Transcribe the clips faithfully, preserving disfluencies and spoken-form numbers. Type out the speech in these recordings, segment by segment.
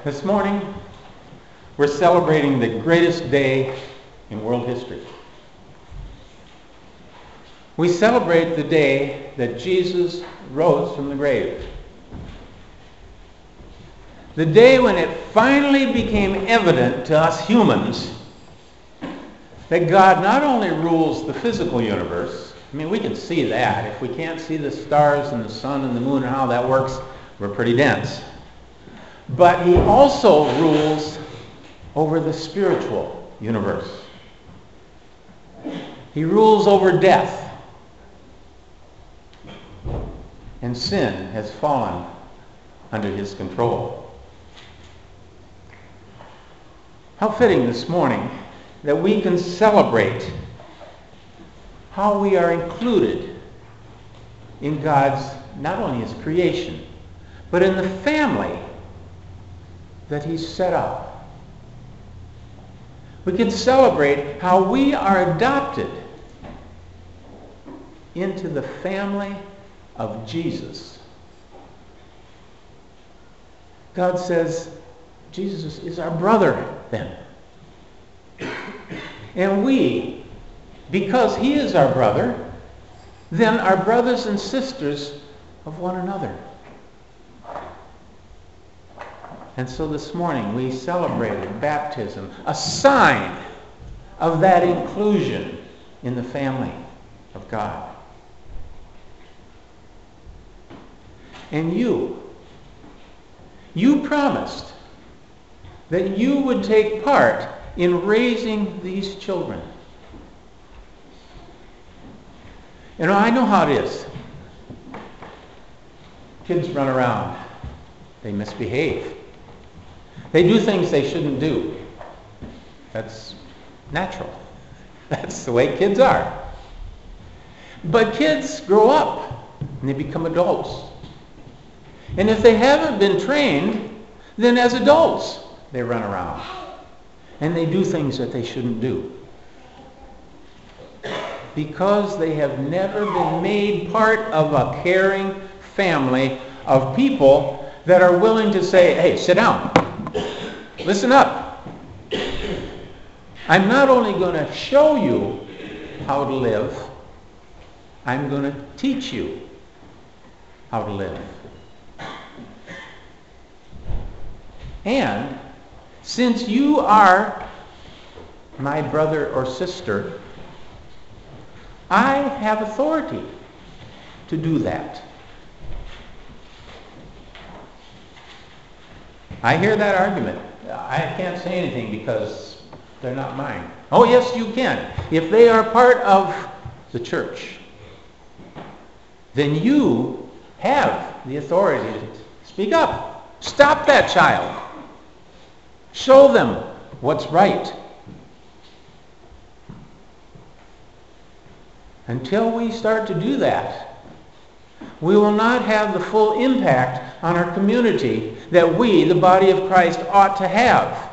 This morning, we're celebrating the greatest day in world history. We celebrate the day that Jesus rose from the grave. The day when it finally became evident to us humans that God not only rules the physical universe, I mean, we can see that. If we can't see the stars and the sun and the moon and how that works, we're pretty dense. But he also rules over the spiritual universe. He rules over death. And sin has fallen under his control. How fitting this morning that we can celebrate how we are included in God's, not only his creation, but in the family that he's set up. We can celebrate how we are adopted into the family of Jesus. God says Jesus is our brother then. And we, because he is our brother, then are brothers and sisters of one another. And so this morning we celebrated baptism, a sign of that inclusion in the family of God. And you, you promised that you would take part in raising these children. You know, I know how it is. Kids run around. They misbehave. They do things they shouldn't do. That's natural. That's the way kids are. But kids grow up and they become adults. And if they haven't been trained, then as adults they run around and they do things that they shouldn't do. Because they have never been made part of a caring family of people that are willing to say, hey, sit down. Listen up. I'm not only going to show you how to live, I'm going to teach you how to live. And since you are my brother or sister, I have authority to do that. I hear that argument. I can't say anything because they're not mine. Oh, yes, you can. If they are part of the church, then you have the authority to speak up. Stop that child. Show them what's right. Until we start to do that, we will not have the full impact on our community that we, the body of Christ, ought to have.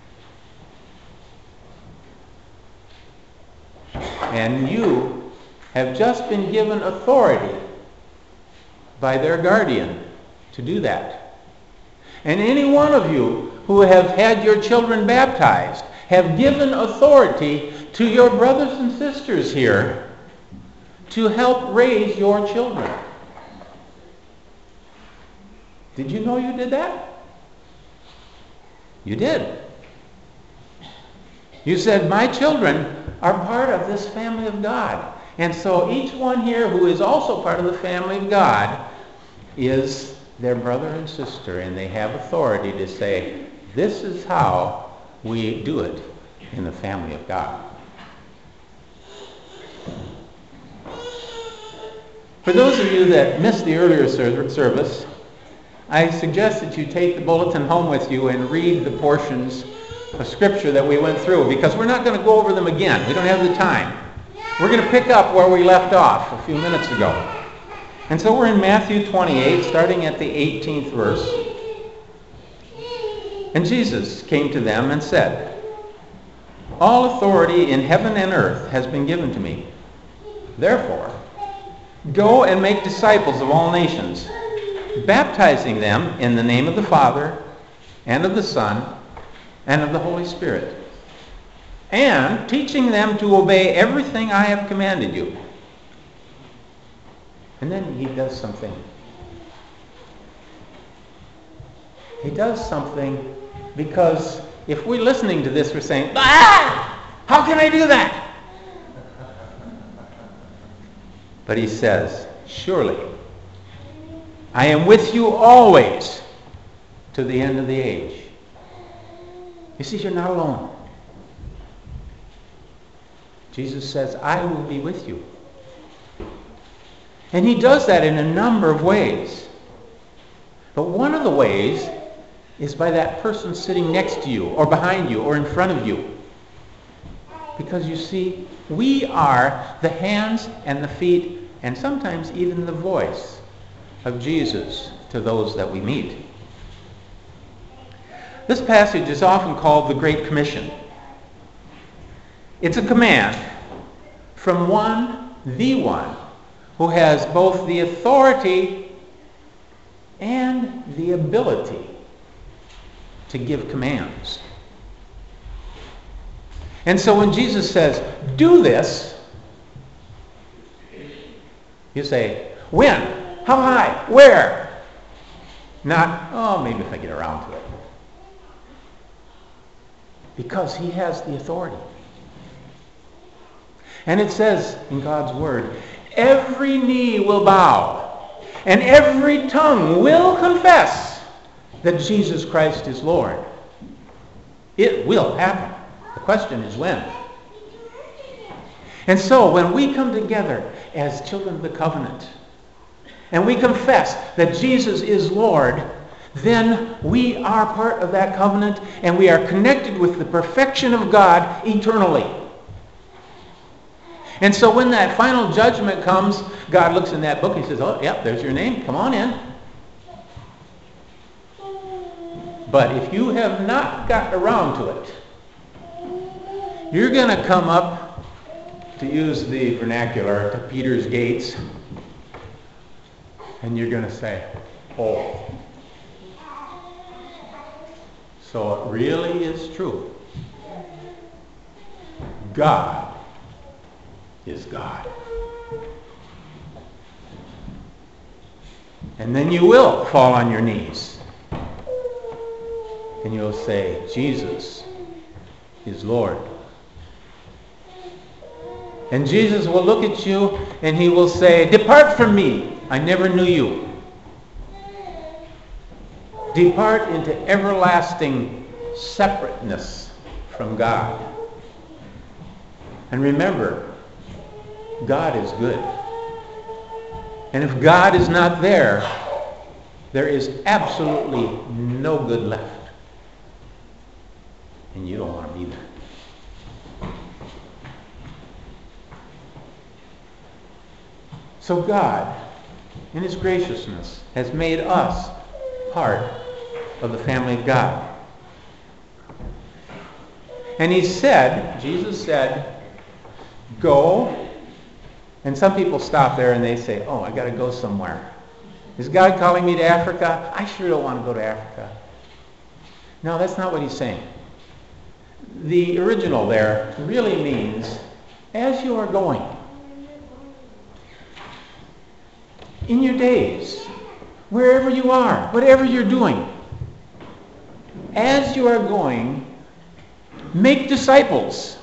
And you have just been given authority by their guardian to do that. And any one of you who have had your children baptized have given authority to your brothers and sisters here to help raise your children. Did you know you did that? You did. You said, my children are part of this family of God. And so each one here who is also part of the family of God is their brother and sister, and they have authority to say, this is how we do it in the family of God. For those of you that missed the earlier service, I suggest that you take the bulletin home with you and read the portions of Scripture that we went through, because we're not going to go over them again. We don't have the time. We're going to pick up where we left off a few minutes ago. And so we're in Matthew twenty-eight, starting at the eighteenth verse. And Jesus came to them and said, all authority in heaven and earth has been given to me. Therefore, go and make disciples of all nations, baptizing them in the name of the Father and of the Son, and of the Holy Spirit, and teaching them to obey everything I have commanded you. And then he does something. He does something because if we're listening to this, we're saying, ah, how can I do that? But he says, surely, I am with you always to the end of the age. You see, you're not alone. Jesus says, I will be with you. And he does that in a number of ways. But one of the ways is by that person sitting next to you, or behind you, or in front of you. Because you see, we are the hands and the feet, and sometimes even the voice of Jesus to those that we meet. This passage is often called the Great Commission. It's a command from one, the one, who has both the authority and the ability to give commands. And so when Jesus says, do this, you say, when? How high? Where? Not, oh, maybe if I get around to it. Because he has the authority. And it says in God's word, every knee will bow and every tongue will confess that Jesus Christ is Lord. It will happen. The question is when. And so when we come together as children of the covenant and we confess that Jesus is Lord, then we are part of that covenant and we are connected with the perfection of God eternally. And so when that final judgment comes, God looks in that book and he says, oh, yep, there's your name. Come on in. But if you have not got around to it, you're going to come up, to use the vernacular, to Peter's gates, and you're going to say, oh. So it really is true. God is God. And then you will fall on your knees. And you'll say, Jesus is Lord. And Jesus will look at you and he will say, depart from me, I never knew you. Depart into everlasting separateness from God. And remember, God is good. And if God is not there, there is absolutely no good left. And you don't want to be there. So God, in his graciousness, has made us part of the family of God. And he said, Jesus said, go. And some people stop there and they say, oh, I got to go somewhere. Is God calling me to Africa? I sure don't want to go to Africa. No, that's not what he's saying. The original there really means, as you are going, in your days, wherever you are, whatever you're doing, as you are going, make disciples.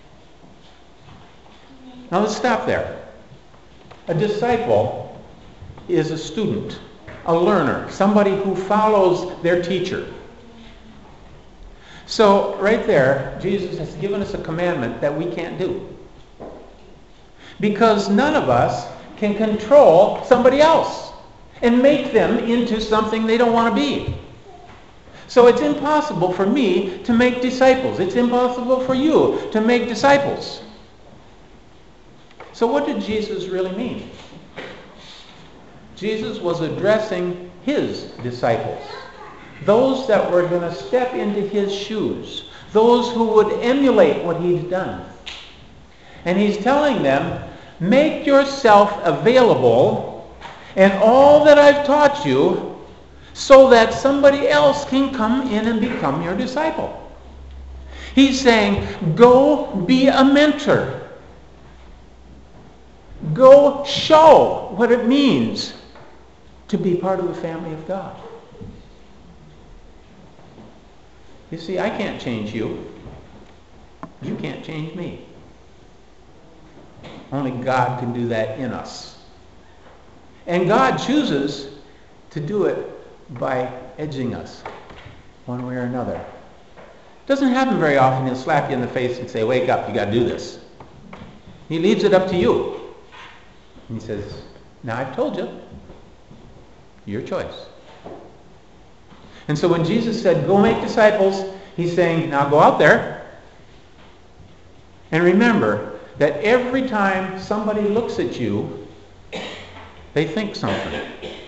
Now let's stop there. A disciple is a student, a learner, somebody who follows their teacher. So right there, Jesus has given us a commandment that we can't do. Because none of us can control somebody else and make them into something they don't want to be. So it's impossible for me to make disciples. It's impossible for you to make disciples. So what did Jesus really mean? Jesus was addressing his disciples, those that were going to step into his shoes, those who would emulate what he'd done. And he's telling them, make yourself available, and all that I've taught you, so that somebody else can come in and become your disciple. He's saying, go be a mentor. Go show what it means to be part of the family of God. You see, I can't change you. You can't change me. Only God can do that in us. And God chooses to do it by edging us one way or another. It doesn't happen very often. He'll slap you in the face and say, wake up, you got to do this. He leaves it up to you. And he says, now I've told you. Your choice. And so when Jesus said, go make disciples, he's saying, now go out there. And remember that every time somebody looks at you, they think something.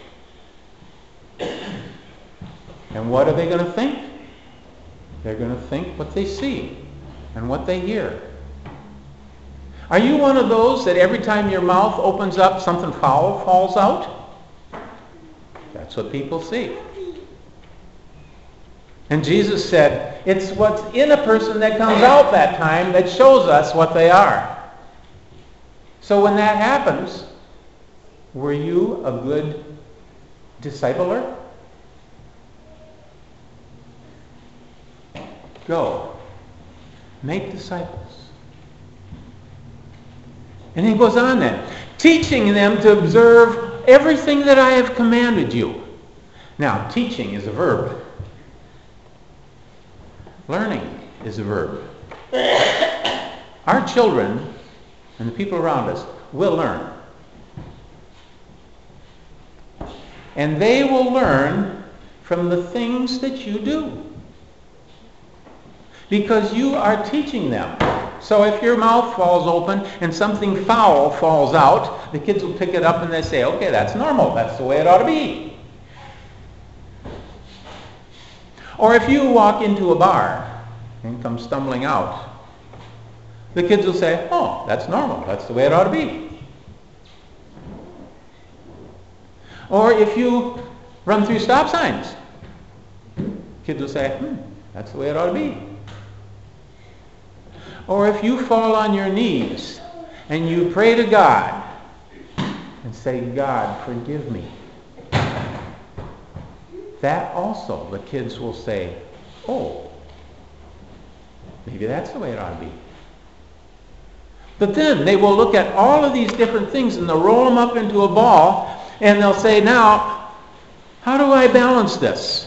And what are they going to think? They're going to think what they see and what they hear. Are you one of those that every time your mouth opens up, something foul falls out? That's what people see. And Jesus said, it's what's in a person that comes out that time that shows us what they are. So when that happens, were you a good discipler? Go. Make disciples. And he goes on then, teaching them to observe everything that I have commanded you. Now, teaching is a verb. Learning is a verb. Our children and the people around us will learn. And they will learn from the things that you do. Because you are teaching them. So if your mouth falls open and something foul falls out, the kids will pick it up and they say, okay, that's normal. That's the way it ought to be. Or if you walk into a bar and come stumbling out, the kids will say, oh, that's normal. That's the way it ought to be. Or if you run through stop signs, kids will say, hmm, that's the way it ought to be. Or if you fall on your knees and you pray to God and say, God, forgive me. That also, the kids will say, oh, maybe that's the way it ought to be. But then they will look at all of these different things and they'll roll them up into a ball and they'll say, now, how do I balance this?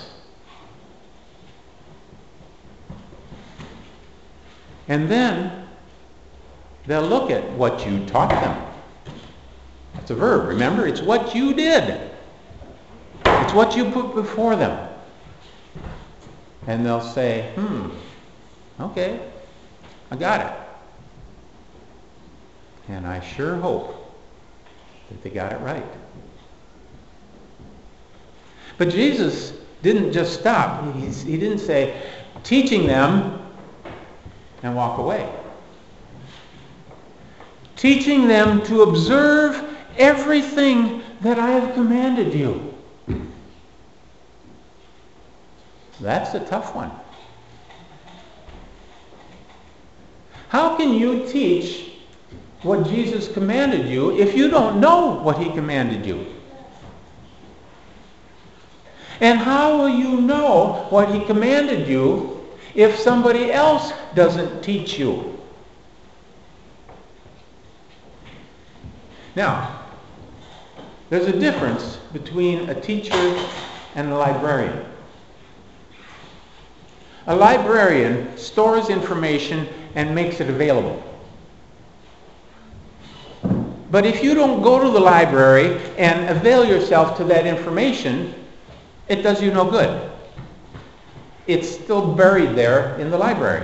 And then they'll look at what you taught them. That's a verb, remember? It's what you did. It's what you put before them. And they'll say, hmm, okay, I got it. And I sure hope that they got it right. But Jesus didn't just stop. He, he didn't say, teaching them and walk away. Teaching them to observe everything that I have commanded you. That's a tough one. How can you teach what Jesus commanded you if you don't know what he commanded you? And how will you know what he commanded you if somebody else doesn't teach you? Now, there's a difference between a teacher and a librarian. A librarian stores information and makes it available. But if you don't go to the library and avail yourself to that information, it does you no good. It's still buried there in the library.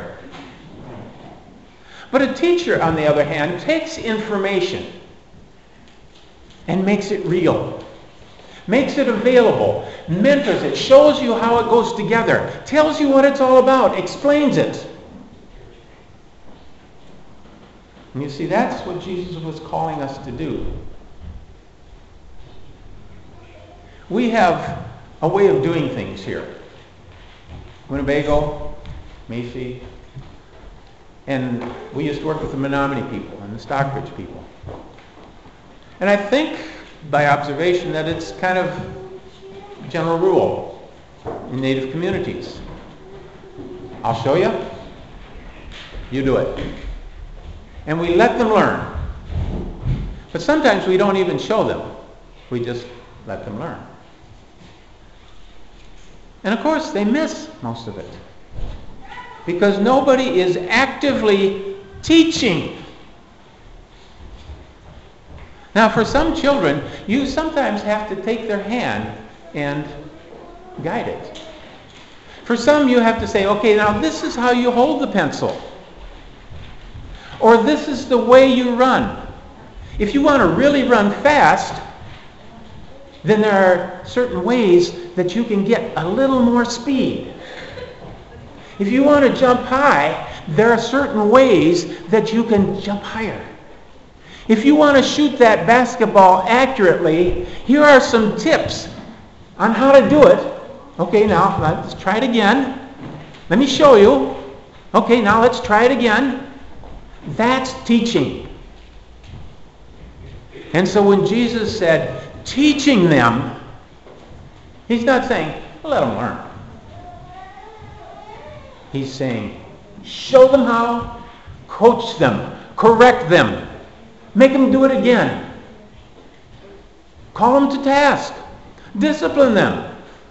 But a teacher, on the other hand, takes information and makes it real, makes it available, mentors it, shows you how it goes together, tells you what it's all about, explains it. And you see, that's what Jesus was calling us to do. We have a way of doing things here. Winnebago, Macy, and we used to work with the Menominee people and the Stockbridge people. And I think by observation that it's kind of a general rule in Native communities. I'll show you, you do it. And we let them learn. But sometimes we don't even show them. We just let them learn. And of course, they miss most of it. Because nobody is actively teaching. Now, for some children, you sometimes have to take their hand and guide it. For some, you have to say, okay, now this is how you hold the pencil. Or this is the way you run. If you want to really run fast, then there are certain ways that you can get a little more speed. If you want to jump high, there are certain ways that you can jump higher. If you want to shoot that basketball accurately, here are some tips on how to do it. Okay, now let's try it again. Let me show you. Okay, now let's try it again. That's teaching. And so when Jesus said, teaching them, he's not saying, let them learn. He's saying, show them how, coach them, correct them, make them do it again. Call them to task, discipline them.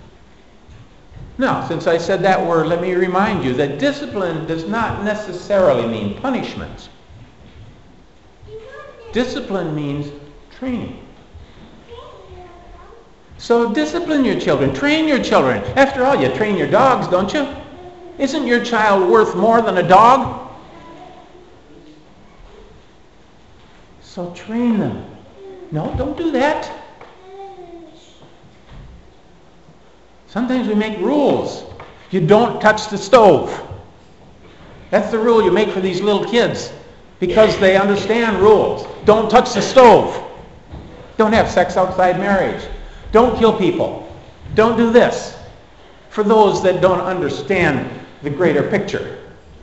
Now, since I said that word, let me remind you that discipline does not necessarily mean punishment. Discipline means training. So discipline your children, train your children. After all, you train your dogs, don't you? Isn't your child worth more than a dog? So train them. No, don't do that. Sometimes we make rules. You don't touch the stove. That's the rule you make for these little kids because they understand rules. Don't touch the stove. Don't have sex outside marriage. Don't kill people. Don't do this. For those that don't understand the greater picture.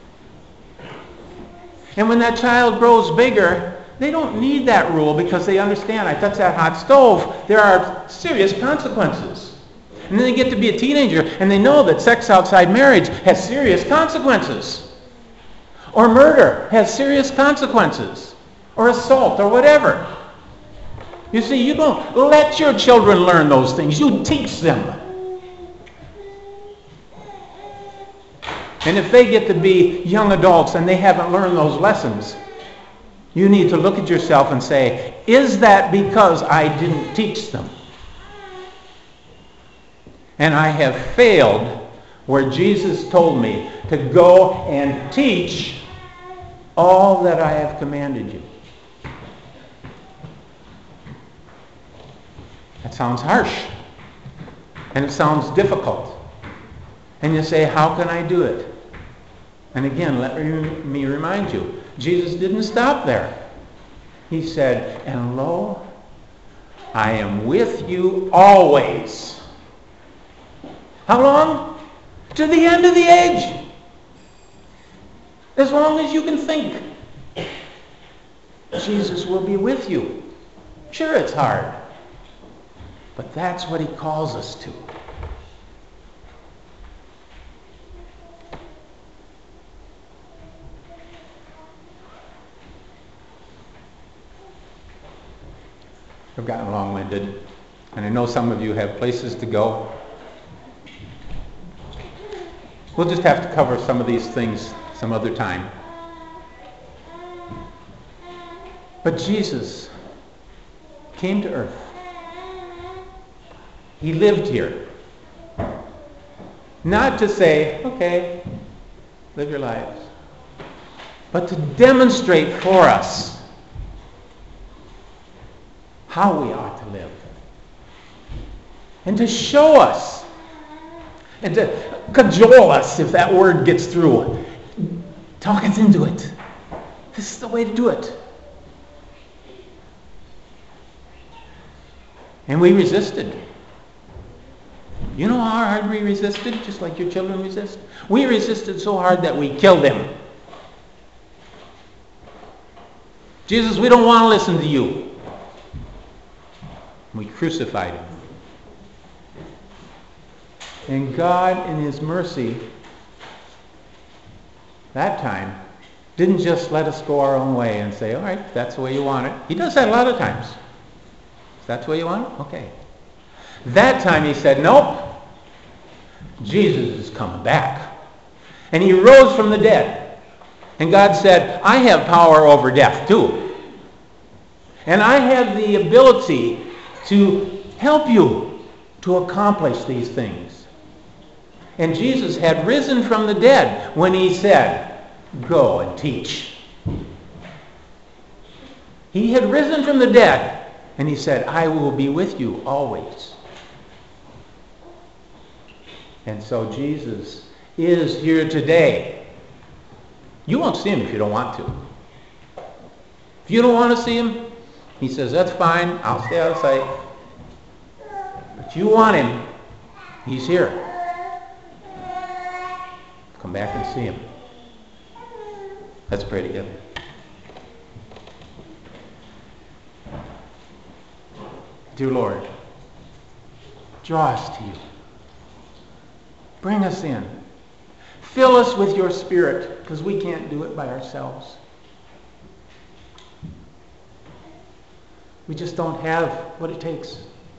And when that child grows bigger, they don't need that rule because they understand, I touch that hot stove, there are serious consequences. And then they get to be a teenager and they know that sex outside marriage has serious consequences. Or murder has serious consequences. Or assault or whatever. You see, you don't let your children learn those things. You teach them. And if they get to be young adults and they haven't learned those lessons, you need to look at yourself and say, is that because I didn't teach them? And I have failed where Jesus told me to go and teach all that I have commanded you. That sounds harsh. And it sounds difficult. And you say, how can I do it? And again, let me remind you, Jesus didn't stop there. He said, and lo, I am with you always. How long? To the end of the age. As long as you can think. Jesus will be with you. Sure, it's hard. But that's what he calls us to. I've gotten long-winded, and I know some of you have places to go. We'll just have to cover some of these things some other time. But Jesus came to earth. He lived here. Not to say, okay, live your lives, but to demonstrate for us how we ought to live. And to show us. And to cajole us, if that word gets through. Talk us into it. This is the way to do it. And we resisted. You know how hard we resisted, just like your children resist? We resisted so hard that we killed him. Jesus, we don't want to listen to you. We crucified him. And God, in his mercy, that time, didn't just let us go our own way and say, all right, that's the way you want it. He does that a lot of times. Is that the way you want it? Okay. That time he said, nope. Jesus is coming back. And he rose from the dead. And God said, I have power over death too. And I have the ability to help you to accomplish these things. And Jesus had risen from the dead when he said, go and teach. He had risen from the dead, and he said, I will be with you always. And so Jesus is here today. You won't see him if you don't want to. If you don't want to see him, he says, that's fine, I'll stay out of sight. But you want him, he's here. Come back and see him. Let's pray together. Dear Lord, draw us to you. Bring us in. Fill us with your Spirit, because we can't do it by ourselves. We just don't have what it takes.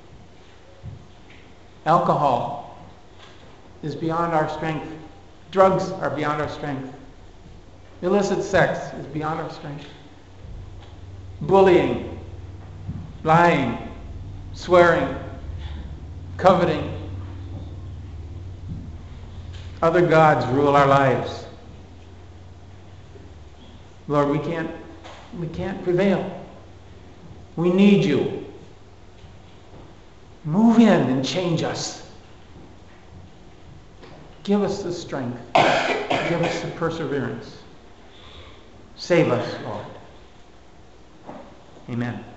Alcohol is beyond our strength. Drugs are beyond our strength. Illicit sex is beyond our strength. Bullying, lying, swearing, coveting. Other gods rule our lives. Lord, we can't, we can't prevail. We need you. Move in and change us. Give us the strength. Give us the perseverance. Save us, Lord. Amen.